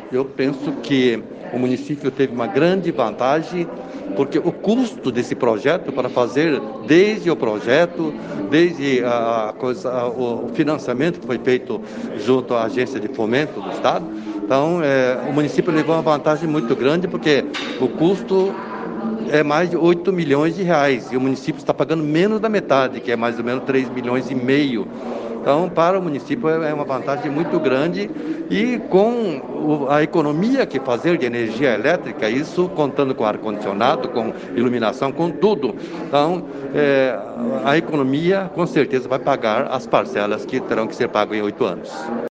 Eu penso que o município teve uma grande vantagem, porque o custo desse projeto para fazer desde o projeto, desde o financiamento que foi feito junto à agência de fomento do Estado, então o município levou uma vantagem muito grande, porque o custo é mais de 8 milhões de reais e o município está pagando menos da metade, que é mais ou menos 3 milhões e meio. Então, para o município é uma vantagem muito grande e com a economia que fazer de energia elétrica, isso contando com ar-condicionado, com iluminação, com tudo. Então, a economia com certeza vai pagar as parcelas que terão que ser pagas em 8 anos.